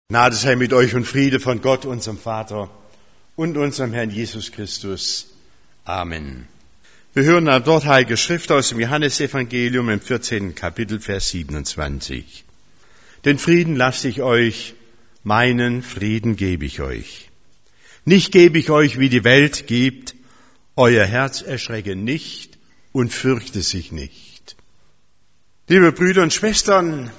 Gnade sei mit euch und Friede von Gott, unserem Vater und unserem Herrn Jesus Christus. Amen. Wir hören dort Heilige Schrift aus dem Johannesevangelium im 14. Kapitel, Vers 27. Den Frieden lasse ich euch, meinen Frieden gebe ich euch. Nicht gebe ich euch, wie die Welt gibt, euer Herz erschrecke nicht und fürchte sich nicht. Liebe Brüder und Schwestern,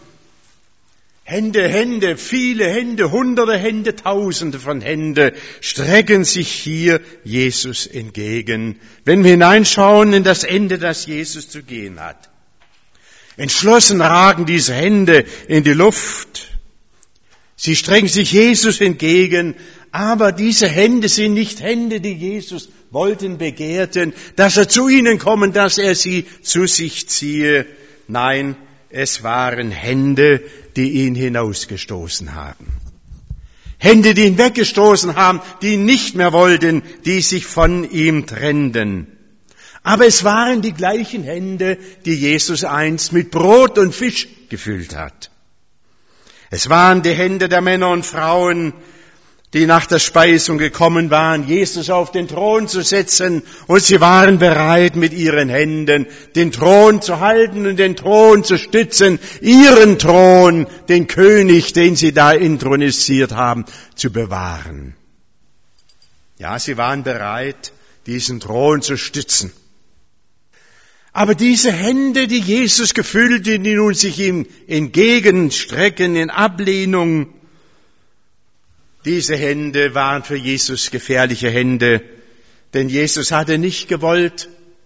Hände, viele Hände, hunderte Hände, tausende von Händen strecken sich hier Jesus entgegen, wenn wir hineinschauen in das Ende, das Jesus zu gehen hat. Entschlossen ragen diese Hände in die Luft. Sie strecken sich Jesus entgegen, aber diese Hände sind nicht Hände, die Jesus wollten, begehrten, dass er zu ihnen komme, dass er sie zu sich ziehe. Nein, es waren Hände, die ihn hinausgestoßen haben. Hände, die ihn weggestoßen haben, die ihn nicht mehr wollten, die sich von ihm trennten. Aber es waren die gleichen Hände, die Jesus einst mit Brot und Fisch gefüllt hat. Es waren die Hände der Männer und Frauen, die nach der Speisung gekommen waren, Jesus auf den Thron zu setzen, und sie waren bereit, mit ihren Händen den Thron zu halten und den Thron zu stützen, ihren Thron, den König, den sie da intronisiert haben, zu bewahren. Ja, sie waren bereit, diesen Thron zu stützen. Aber diese Hände, die Jesus gefüllt, die nun sich ihm entgegenstrecken in Ablehnung, diese Hände waren für Jesus gefährliche Hände, denn Jesus hatte nicht gewollt,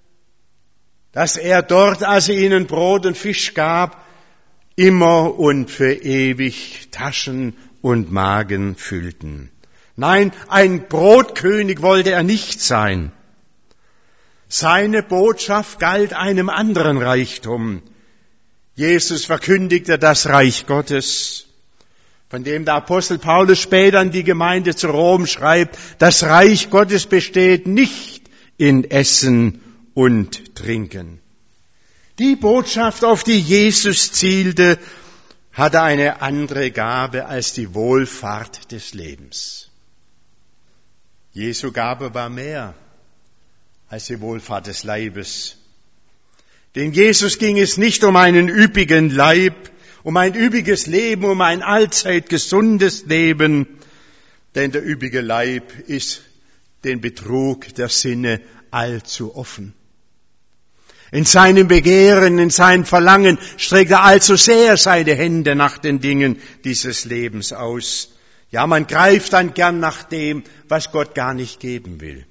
dass er dort, als er ihnen Brot und Fisch gab, immer und für ewig Taschen und Magen füllten. Nein, ein Brotkönig wollte er nicht sein. Seine Botschaft galt einem anderen Reichtum. Jesus verkündigte das Reich Gottes, von dem der Apostel Paulus später an die Gemeinde zu Rom schreibt, das Reich Gottes besteht nicht in Essen und Trinken. Die Botschaft, auf die Jesus zielte, hatte eine andere Gabe als die Wohlfahrt des Lebens. Jesu Gabe war mehr als die Wohlfahrt des Leibes. Denn Jesus ging es nicht um einen üppigen Leib, um ein üppiges Leben, um ein allzeit gesundes Leben, denn der üppige Leib ist den Betrug der Sinne allzu offen. In seinem Begehren, in seinem Verlangen streckt er allzu sehr seine Hände nach den Dingen dieses Lebens aus. Ja, man greift dann gern nach dem, was Gott gar nicht geben will.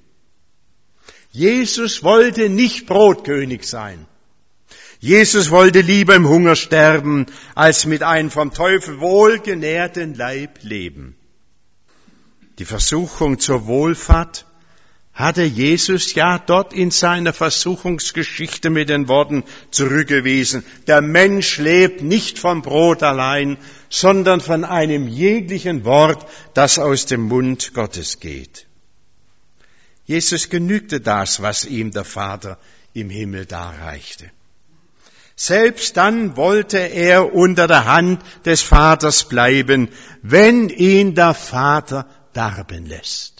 Jesus wollte nicht Brotkönig sein. Jesus wollte lieber im Hunger sterben, als mit einem vom Teufel wohlgenährten Leib leben. Die Versuchung zur Wohlfahrt hatte Jesus ja dort in seiner Versuchungsgeschichte mit den Worten zurückgewiesen. Der Mensch lebt nicht vom Brot allein, sondern von einem jeglichen Wort, das aus dem Mund Gottes geht. Jesus genügte das, was ihm der Vater im Himmel darreichte. Selbst dann wollte er unter der Hand des Vaters bleiben, wenn ihn der Vater darben lässt.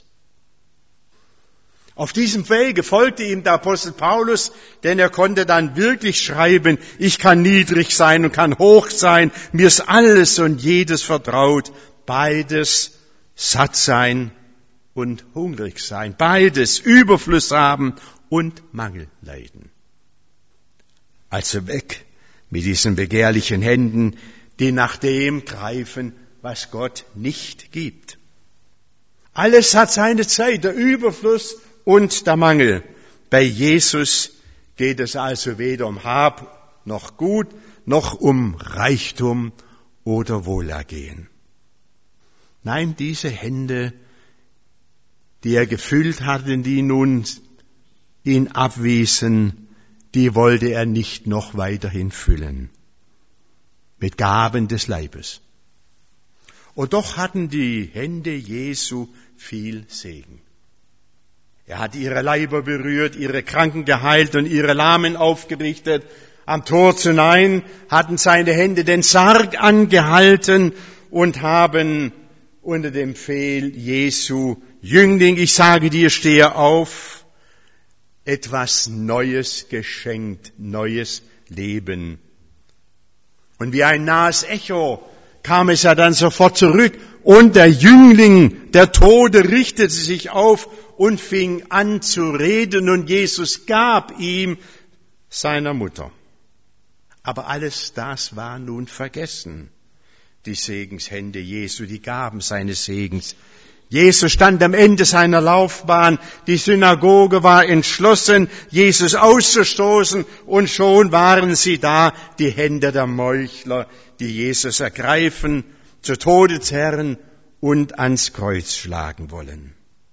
Auf diesem Wege folgte ihm der Apostel Paulus, denn er konnte dann wirklich schreiben, ich kann niedrig sein und kann hoch sein, mir ist alles und jedes vertraut, beides satt sein und hungrig sein, beides Überfluss haben und Mangel leiden. Also weg mit diesen begehrlichen Händen, die nach dem greifen, was Gott nicht gibt. Alles hat seine Zeit, der Überfluss und der Mangel. Bei Jesus geht es also weder um Hab noch Gut, noch um Reichtum oder Wohlergehen. Nein, diese Hände, die er gefüllt hatte, die nun ihn abwiesen, die wollte er nicht noch weiterhin füllen mit Gaben des Leibes. Und doch hatten die Hände Jesu viel Segen. Er hat ihre Leiber berührt, ihre Kranken geheilt und ihre Lahmen aufgerichtet. Am Tor zu Nain hatten seine Hände den Sarg angehalten und haben unter dem Befehl Jesu: Jüngling, ich sage dir, stehe auf, etwas Neues geschenkt, neues Leben. Und wie ein nahes Echo kam es ja dann sofort zurück, und der Jüngling, der Tote, richtete sich auf und fing an zu reden, und Jesus gab ihm seiner Mutter. Aber alles das war nun vergessen. Die Segenshände Jesu, die Gaben seines Segens. Jesus stand am Ende seiner Laufbahn. Die Synagoge war entschlossen, Jesus auszustoßen, und schon waren sie da, die Hände der Meuchler, die Jesus ergreifen, zu Tode zerren und ans Kreuz schlagen wollen.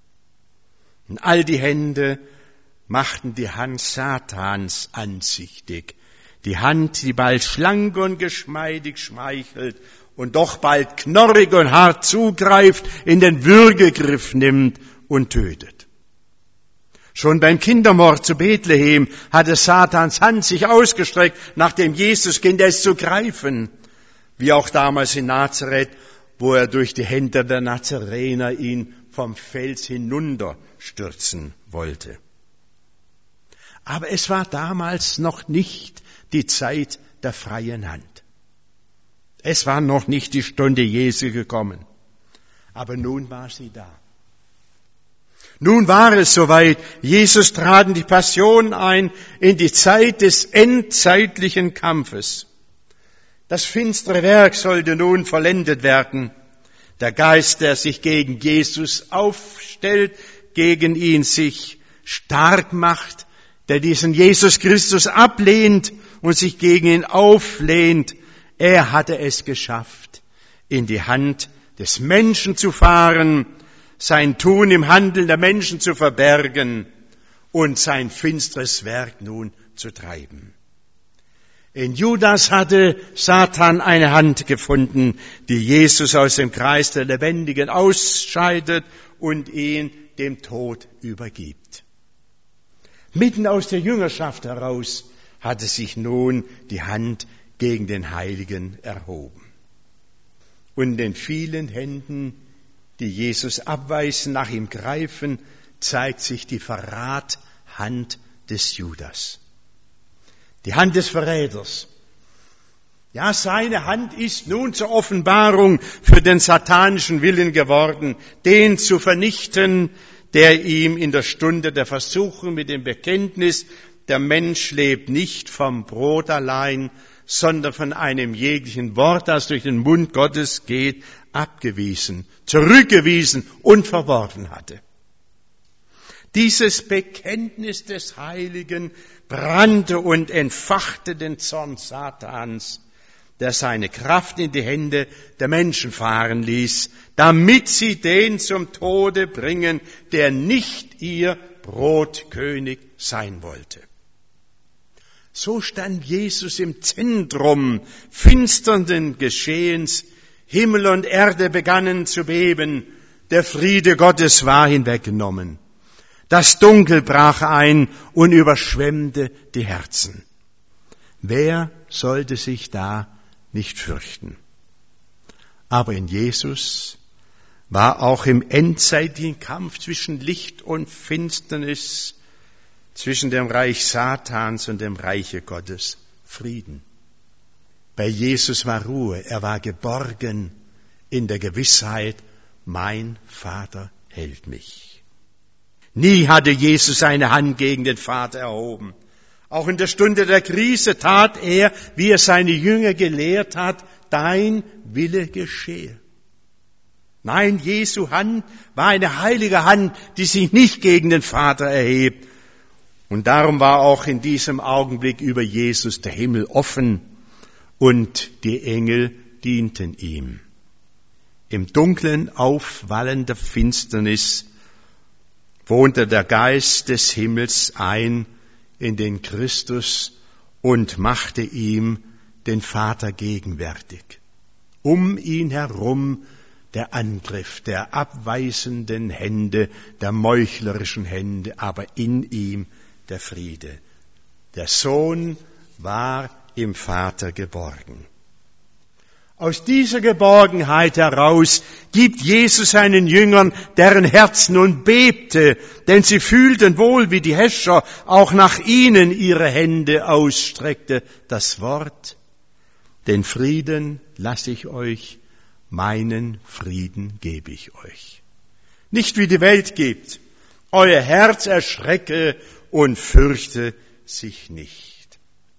Und all die Hände machten die Hand Satans ansichtig. Die Hand, die bald schlank und geschmeidig schmeichelt und doch bald knorrig und hart zugreift, in den Würgegriff nimmt und tötet. Schon beim Kindermord zu Bethlehem hatte Satans Hand sich ausgestreckt nach dem Jesuskind, es zu greifen, wie auch damals in Nazareth, wo er durch die Hände der Nazarener ihn vom Fels hinunterstürzen wollte. Aber es war damals noch nicht die Zeit der freien Hand. Es war noch nicht die Stunde Jesu gekommen. Aber nun war sie da. Nun war es soweit. Jesus trat in die Passion ein, in die Zeit des endzeitlichen Kampfes. Das finstere Werk sollte nun vollendet werden. Der Geist, der sich gegen Jesus aufstellt, gegen ihn sich stark macht, der diesen Jesus Christus ablehnt und sich gegen ihn auflehnt, er hatte es geschafft, in die Hand des Menschen zu fahren, sein Tun im Handeln der Menschen zu verbergen und sein finsteres Werk nun zu treiben. In Judas hatte Satan eine Hand gefunden, die Jesus aus dem Kreis der Lebendigen ausscheidet und ihn dem Tod übergibt. Mitten aus der Jüngerschaft heraus hatte sich nun die Hand gegen den Heiligen erhoben. Und in den vielen Händen, die Jesus abweisen, nach ihm greifen, zeigt sich die Verrathand des Judas. Die Hand des Verräters. Ja, seine Hand ist nun zur Offenbarung für den satanischen Willen geworden, den zu vernichten, der ihm in der Stunde der Versuchung mit dem Bekenntnis, der Mensch lebt nicht vom Brot allein, sondern von einem jeglichen Wort, das durch den Mund Gottes geht, abgewiesen, zurückgewiesen und verworfen hatte. Dieses Bekenntnis des Heiligen brannte und entfachte den Zorn Satans, der seine Kraft in die Hände der Menschen fahren ließ, damit sie den zum Tode bringen, der nicht ihr Brotkönig sein wollte. So stand Jesus im Zentrum finsternden Geschehens. Himmel und Erde begannen zu beben. Der Friede Gottes war hinweggenommen. Das Dunkel brach ein und überschwemmte die Herzen. Wer sollte sich da nicht fürchten? Aber in Jesus war auch im endzeitigen Kampf zwischen Licht und Finsternis, zwischen dem Reich Satans und dem Reiche Gottes, Frieden. Bei Jesus war Ruhe, er war geborgen in der Gewissheit, mein Vater hält mich. Nie hatte Jesus seine Hand gegen den Vater erhoben. Auch in der Stunde der Krise tat er, wie er seine Jünger gelehrt hat, dein Wille geschehe. Nein, Jesu Hand war eine heilige Hand, die sich nicht gegen den Vater erhebt. Und darum war auch in diesem Augenblick über Jesus der Himmel offen und die Engel dienten ihm. Im dunklen, aufwallender Finsternis wohnte der Geist des Himmels ein in den Christus und machte ihm den Vater gegenwärtig. Um ihn herum der Angriff der abweisenden Hände, der meuchlerischen Hände, aber in ihm der Friede. Der Sohn war im Vater geborgen. Aus dieser Geborgenheit heraus gibt Jesus seinen Jüngern, deren Herz nun bebte, denn sie fühlten wohl, wie die Häscher auch nach ihnen ihre Hände ausstreckte, das Wort: Den Frieden lasse ich euch, meinen Frieden gebe ich euch. Nicht wie die Welt gibt. Euer Herz erschrecke und fürchte sich nicht.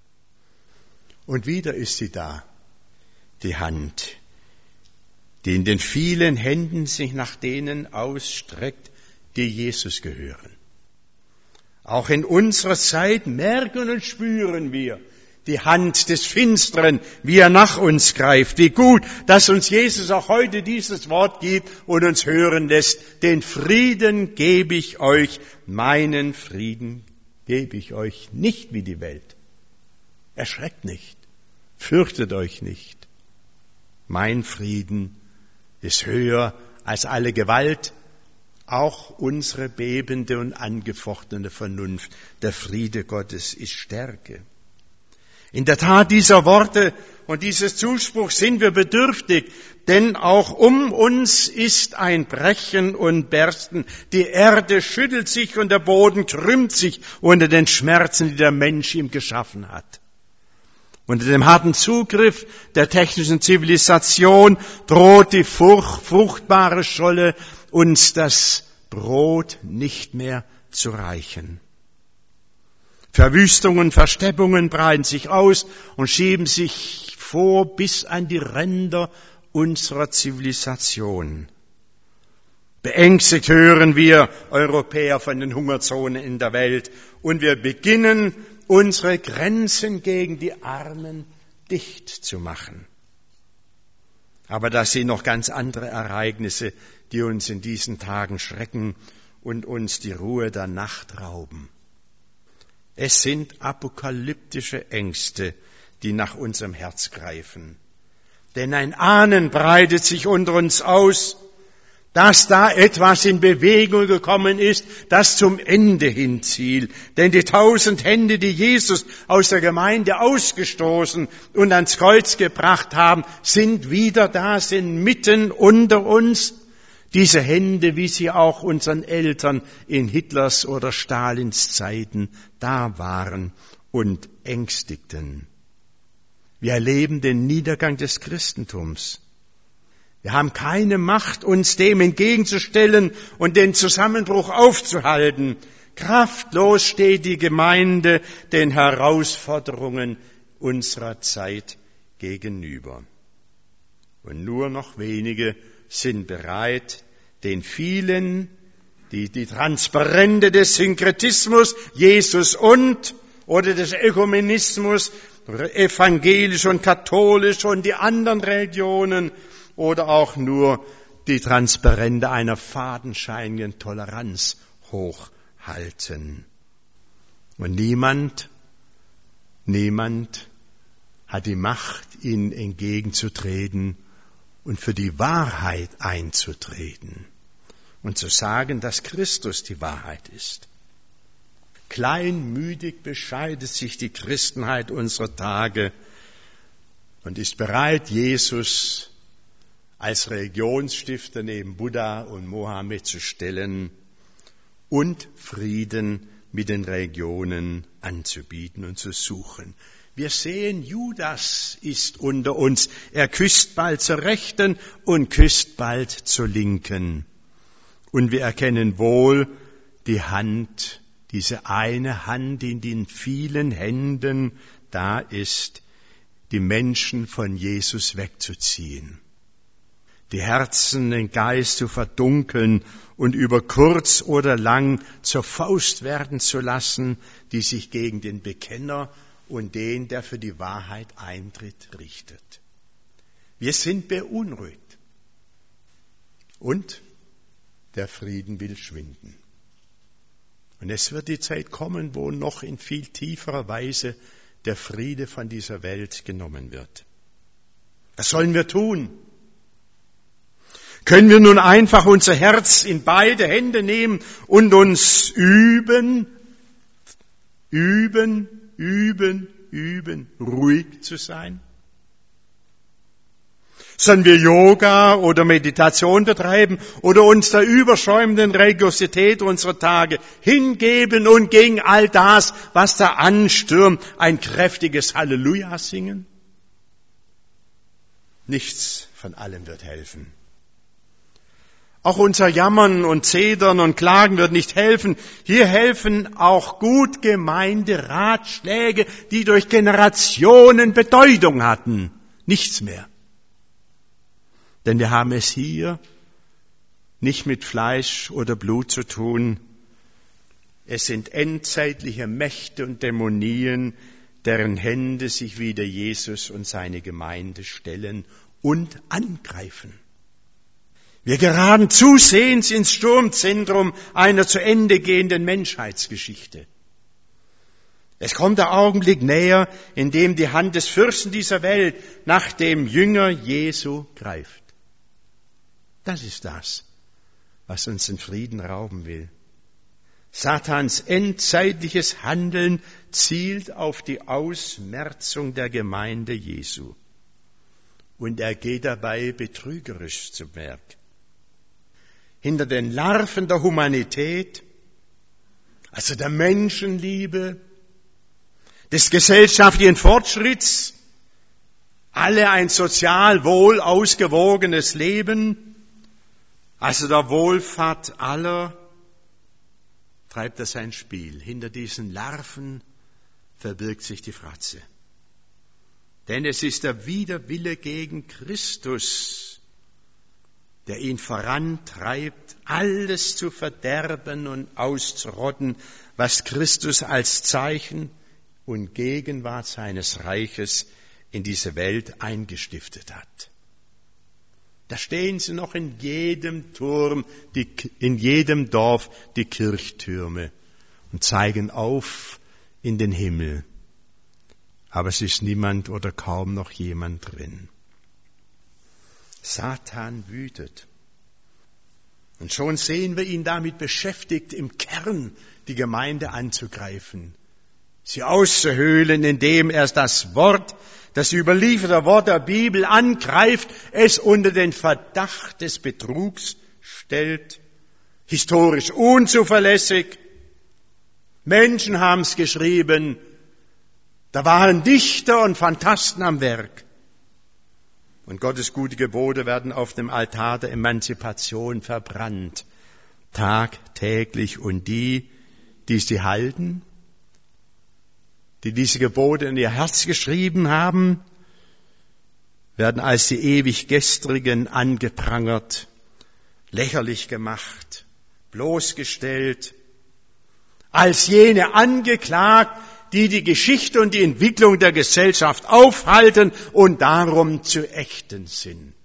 Und wieder ist sie da, die Hand, die in den vielen Händen sich nach denen ausstreckt, die Jesus gehören. Auch in unserer Zeit merken und spüren wir die Hand des Finsteren, wie er nach uns greift. Wie gut, dass uns Jesus auch heute dieses Wort gibt und uns hören lässt. Den Frieden gebe ich euch, meinen Frieden gebe ich euch, nicht wie die Welt. Erschreckt nicht, fürchtet euch nicht. Mein Frieden ist höher als alle Gewalt, auch unsere bebende und angefochtene Vernunft. Der Friede Gottes ist Stärke. In der Tat, dieser Worte und dieses Zuspruchs sind wir bedürftig, denn auch um uns ist ein Brechen und Bersten. Die Erde schüttelt sich und der Boden krümmt sich unter den Schmerzen, die der Mensch ihm geschaffen hat. Unter dem harten Zugriff der technischen Zivilisation droht die fruchtbare Scholle, uns das Brot nicht mehr zu reichen. Verwüstungen, Versteppungen breiten sich aus und schieben sich vor bis an die Ränder unserer Zivilisation. Beängstigt hören wir Europäer von den Hungerzonen in der Welt und wir beginnen, unsere Grenzen gegen die Armen dicht zu machen. Aber das sind noch ganz andere Ereignisse, die uns in diesen Tagen schrecken und uns die Ruhe der Nacht rauben. Es sind apokalyptische Ängste, die nach unserem Herz greifen. Denn ein Ahnen breitet sich unter uns aus, dass da etwas in Bewegung gekommen ist, das zum Ende hinzielt. Denn die 1000 Hände, die Jesus aus der Gemeinde ausgestoßen und ans Kreuz gebracht haben, sind wieder da, sind mitten unter uns. Diese Hände, wie sie auch unseren Eltern in Hitlers oder Stalins Zeiten da waren und ängstigten. Wir erleben den Niedergang des Christentums. Wir haben keine Macht, uns dem entgegenzustellen und den Zusammenbruch aufzuhalten. Kraftlos steht die Gemeinde den Herausforderungen unserer Zeit gegenüber. Und nur noch wenige sind bereit, den vielen, die Transparente des Synkretismus, Jesus oder des Ökumenismus, evangelisch und katholisch und die anderen Religionen, oder auch nur die Transparente einer fadenscheinigen Toleranz hochhalten. Und niemand hat die Macht, ihnen entgegenzutreten und für die Wahrheit einzutreten und zu sagen, dass Christus die Wahrheit ist. Kleinmütig bescheidet sich die Christenheit unserer Tage und ist bereit, Jesus als Religionsstifter neben Buddha und Mohammed zu stellen und Frieden mit den Religionen anzubieten und zu suchen. Wir sehen, Judas ist unter uns. Er küsst bald zur Rechten und küsst bald zur Linken. Und wir erkennen wohl die Hand, diese eine Hand in den vielen Händen da ist, die Menschen von Jesus wegzuziehen, die Herzen, den Geist zu verdunkeln und über kurz oder lang zur Faust werden zu lassen, die sich gegen den Bekenner und den, der für die Wahrheit eintritt, richtet. Wir sind beunruhigt und der Frieden will schwinden. Und es wird die Zeit kommen, wo noch in viel tieferer Weise der Friede von dieser Welt genommen wird. Was sollen wir tun? Können wir nun einfach unser Herz in beide Hände nehmen und uns üben, ruhig zu sein? Sollen wir Yoga oder Meditation betreiben oder uns der überschäumenden Religiosität unserer Tage hingeben und gegen all das, was da anstürmt, ein kräftiges Halleluja singen? Nichts von allem wird helfen. Auch unser Jammern und Zedern und Klagen wird nicht helfen. Hier helfen auch gut gemeinte Ratschläge, die durch Generationen Bedeutung hatten. Nichts mehr. Denn wir haben es hier nicht mit Fleisch oder Blut zu tun. Es sind endzeitliche Mächte und Dämonien, deren Hände sich wider Jesus und seine Gemeinde stellen und angreifen. Wir geraten zusehends ins Sturmzentrum einer zu Ende gehenden Menschheitsgeschichte. Es kommt der Augenblick näher, in dem die Hand des Fürsten dieser Welt nach dem Jünger Jesu greift. Das ist das, was uns den Frieden rauben will. Satans endzeitliches Handeln zielt auf die Ausmerzung der Gemeinde Jesu. Und er geht dabei betrügerisch zu Werk. Hinter den Larven der Humanität, also der Menschenliebe, des gesellschaftlichen Fortschritts, alle ein sozial wohl ausgewogenes Leben, also der Wohlfahrt aller, treibt er sein Spiel. Hinter diesen Larven verbirgt sich die Fratze. Denn es ist der Widerwille gegen Christus, der ihn vorantreibt, alles zu verderben und auszurotten, was Christus als Zeichen und Gegenwart seines Reiches in diese Welt eingestiftet hat. Da stehen sie noch in jedem Turm, in jedem Dorf die Kirchtürme und zeigen auf in den Himmel. Aber es ist niemand oder kaum noch jemand drin. Satan wütet. Und schon sehen wir ihn damit beschäftigt, im Kern die Gemeinde anzugreifen, sie auszuhöhlen, indem er das Wort, das überlieferte Wort der Bibel angreift, es unter den Verdacht des Betrugs stellt, historisch unzuverlässig. Menschen haben es geschrieben, da waren Dichter und Phantasten am Werk. Und Gottes gute Gebote werden auf dem Altar der Emanzipation verbrannt, tagtäglich. Und die sie halten, die diese Gebote in ihr Herz geschrieben haben, werden als die ewig Gestrigen angeprangert, lächerlich gemacht, bloßgestellt, als jene angeklagt, die die Geschichte und die Entwicklung der Gesellschaft aufhalten und darum zu ächten sind.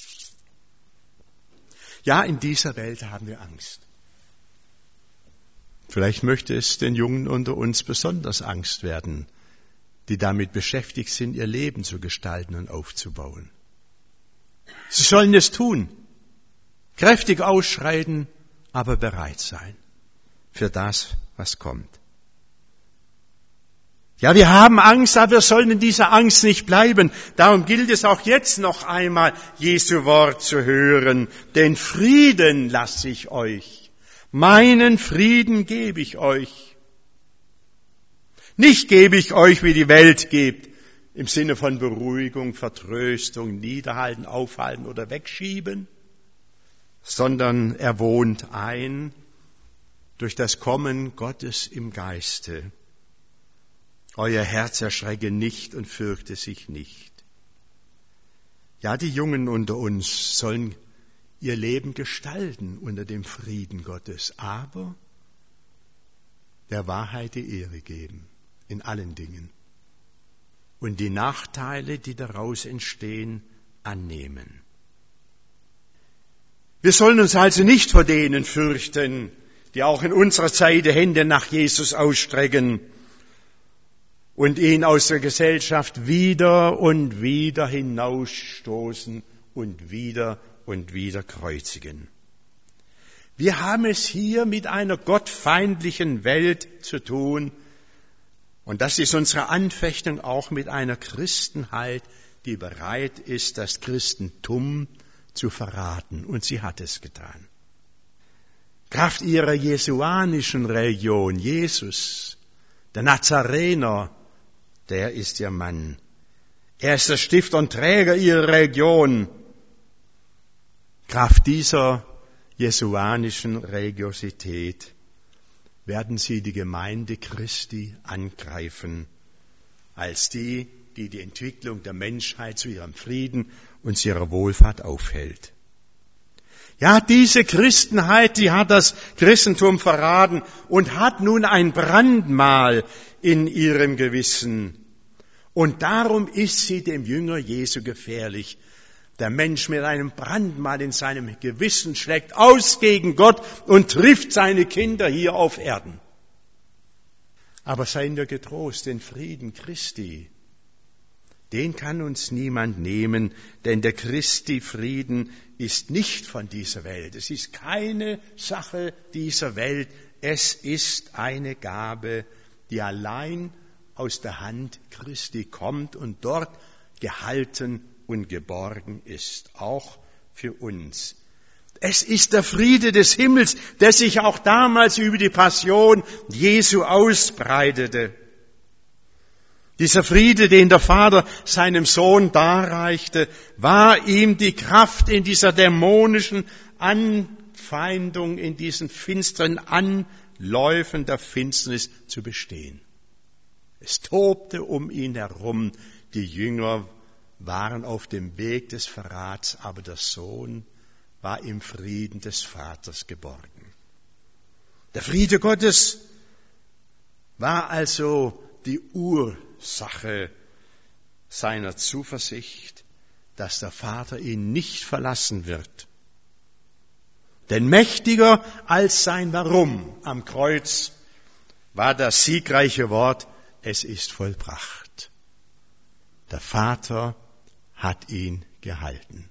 Ja, in dieser Welt haben wir Angst. Vielleicht möchte es den Jungen unter uns besonders Angst werden, die damit beschäftigt sind, ihr Leben zu gestalten und aufzubauen. Sie sollen es tun, kräftig ausschreiten, aber bereit sein für das, was kommt. Ja, wir haben Angst, aber wir sollen in dieser Angst nicht bleiben. Darum gilt es auch jetzt noch einmal, Jesu Wort zu hören. Den Frieden lasse ich euch. Meinen Frieden gebe ich euch. Nicht gebe ich euch, wie die Welt gibt, im Sinne von Beruhigung, Vertröstung, Niederhalten, Aufhalten oder Wegschieben, sondern er wohnt ein durch das Kommen Gottes im Geiste. Euer Herz erschrecke nicht und fürchte sich nicht. Ja, die Jungen unter uns sollen ihr Leben gestalten unter dem Frieden Gottes, aber der Wahrheit die Ehre geben in allen Dingen und die Nachteile, die daraus entstehen, annehmen. Wir sollen uns also nicht vor denen fürchten, die auch in unserer Zeit die Hände nach Jesus ausstrecken und ihn aus der Gesellschaft wieder und wieder hinausstoßen und wieder kreuzigen. Wir haben es hier mit einer gottfeindlichen Welt zu tun und das ist unsere Anfechtung auch mit einer Christenheit, die bereit ist, das Christentum zu verraten. Und sie hat es getan. Kraft ihrer jesuanischen Religion, Jesus, der Nazarener, der ist ihr Mann. Er ist der Stifter und Träger ihrer Religion. Kraft dieser jesuanischen Religiosität werden sie die Gemeinde Christi angreifen, als die Entwicklung der Menschheit zu ihrem Frieden und zu ihrer Wohlfahrt aufhält. Ja, diese Christenheit, die hat das Christentum verraten und hat nun ein Brandmal in ihrem Gewissen. Und darum ist sie dem Jünger Jesu gefährlich. Der Mensch mit einem Brandmal in seinem Gewissen schlägt aus gegen Gott und trifft seine Kinder hier auf Erden. Aber seien wir getrost, den Frieden Christi, den kann uns niemand nehmen, denn der Christi Frieden ist nicht von dieser Welt. Es ist keine Sache dieser Welt. Es ist eine Gabe, die allein aus der Hand Christi kommt und dort gehalten und geborgen ist, auch für uns. Es ist der Friede des Himmels, der sich auch damals über die Passion Jesu ausbreitete. Dieser Friede, den der Vater seinem Sohn darreichte, war ihm die Kraft in dieser dämonischen Anfeindung, in diesen finsteren Anläufen der Finsternis zu bestehen. Es tobte um ihn herum, die Jünger waren auf dem Weg des Verrats, aber der Sohn war im Frieden des Vaters geborgen. Der Friede Gottes war also die Ursache seiner Zuversicht, dass der Vater ihn nicht verlassen wird. Denn mächtiger als sein Warum am Kreuz war das siegreiche Wort, es ist vollbracht. Der Vater hat ihn gehalten.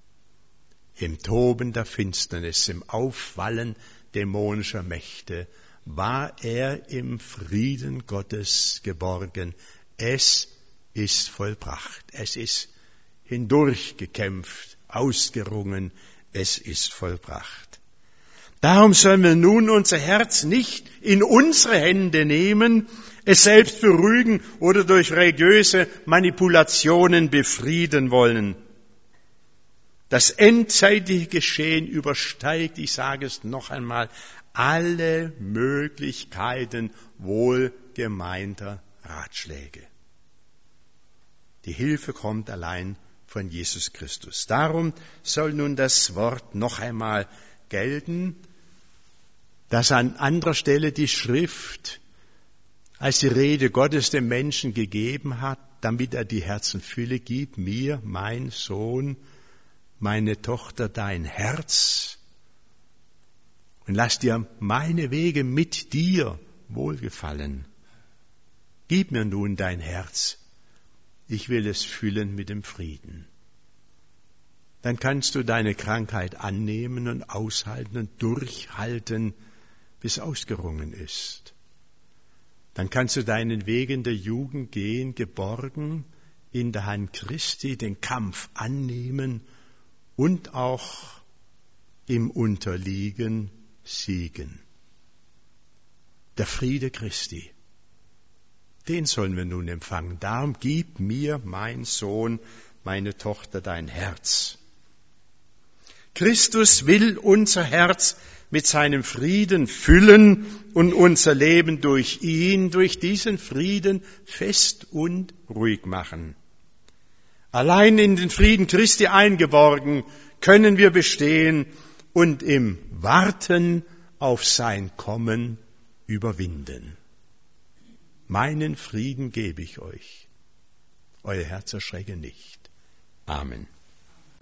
Im Toben der Finsternis, im Aufwallen dämonischer Mächte war er im Frieden Gottes geborgen. Es ist vollbracht. Es ist hindurchgekämpft, ausgerungen. Es ist vollbracht. Darum sollen wir nun unser Herz nicht in unsere Hände nehmen, es selbst beruhigen oder durch religiöse Manipulationen befrieden wollen. Das endzeitige Geschehen übersteigt, ich sage es noch einmal, alle Möglichkeiten wohlgemeinter Ratschläge. Die Hilfe kommt allein von Jesus Christus. Darum soll nun das Wort noch einmal gelten, das an anderer Stelle die Schrift als die Rede Gottes dem Menschen gegeben hat, damit er die Herzen fülle, gib mir, mein Sohn, meine Tochter, dein Herz und lass dir meine Wege mit dir wohlgefallen. Gib mir nun dein Herz, ich will es füllen mit dem Frieden. Dann kannst du deine Krankheit annehmen und aushalten und durchhalten, bis ausgerungen ist. Dann kannst du deinen Wegen der Jugend gehen, geborgen in der Hand Christi, den Kampf annehmen und auch im Unterliegen siegen. Der Friede Christi, den sollen wir nun empfangen. Darum gib mir, mein Sohn, meine Tochter, dein Herz. Christus will unser Herz mit seinem Frieden füllen und unser Leben durch ihn, durch diesen Frieden fest und ruhig machen. Allein in den Frieden Christi eingeborgen können wir bestehen und im Warten auf sein Kommen überwinden. Meinen Frieden gebe ich euch. Euer Herz erschrecke nicht. Amen.